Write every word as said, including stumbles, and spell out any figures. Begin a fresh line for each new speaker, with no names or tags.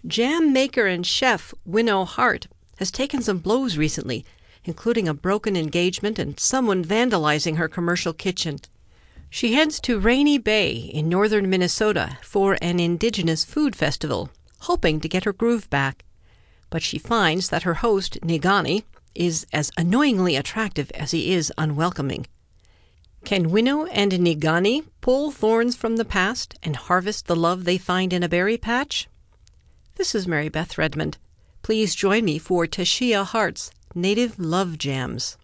Jam maker and chef Winnow Hart has taken some blows recently, including a broken engagement and someone vandalizing her commercial kitchen. She heads to Rainy Bay in northern Minnesota for an Indigenous food festival, hoping to get her groove back. But she finds that her host, Nigani, is as annoyingly attractive as he is unwelcoming. Can Winnow and Nigani pull thorns from the past and harvest the love they find in a berry patch? This is Mary Beth Redmond. Please join me for Tashia Hart's Native Love Jams.